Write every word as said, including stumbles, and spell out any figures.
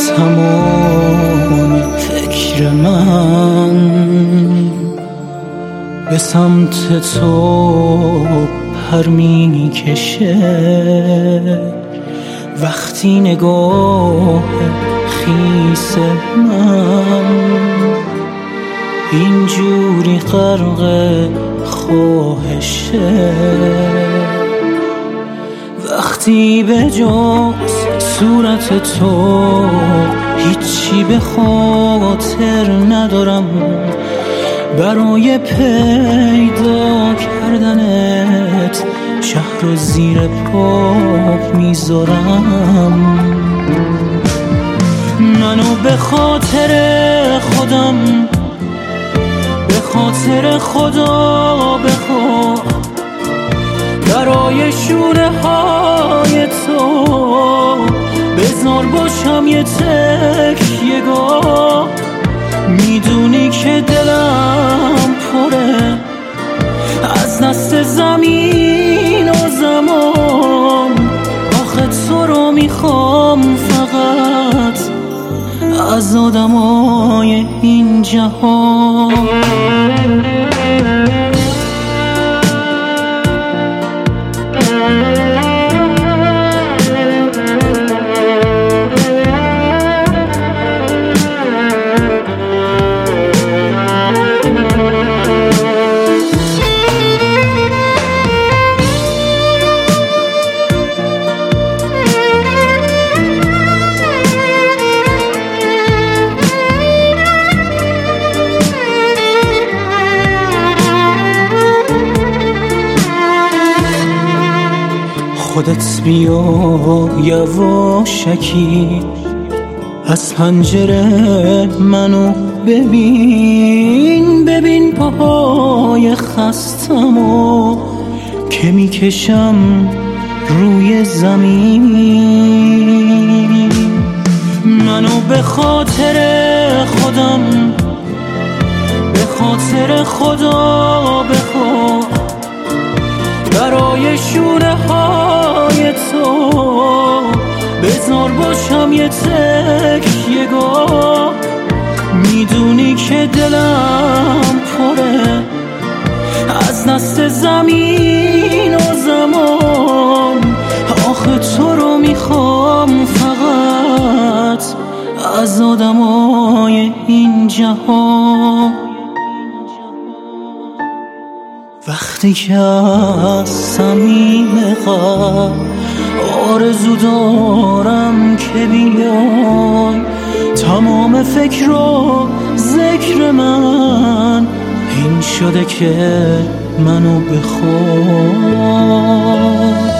تمام فکر من به سمت تو پر می کشه. وقتی نگاه خیس من اینجوری غرق خواهشه، وقتی به جز صورت تو هیچی به خاطر ندارم، برای پیدا کردنت شهر رو زیر پاک میذارم. منو به خاطر خودم، به خاطر خدا بخوا، برای شونه های تو بذار باشم یه تکیه‌گاه. میدونی که دلم پره از دست زمین و زمان، آخه تو رو میخوام فقط از آدمای این جهان. خودت بیا یواشکی از پنجره منو ببین، ببین پاهای خستمو که میکشم روی زمین. منو به خاطر خودم، به خاطر خدا بخوا، برای شونه های تو بذار باشم یه تکیه‌گاه. میدونی که دلم پره از دست زمین و زمان، آخه تو رو میخوام فقط از آدمای این جهان. وقتی که از صمیم قلب آرزو دارم که بیای، تمام فکر و ذکر من این شده که منو بخوای.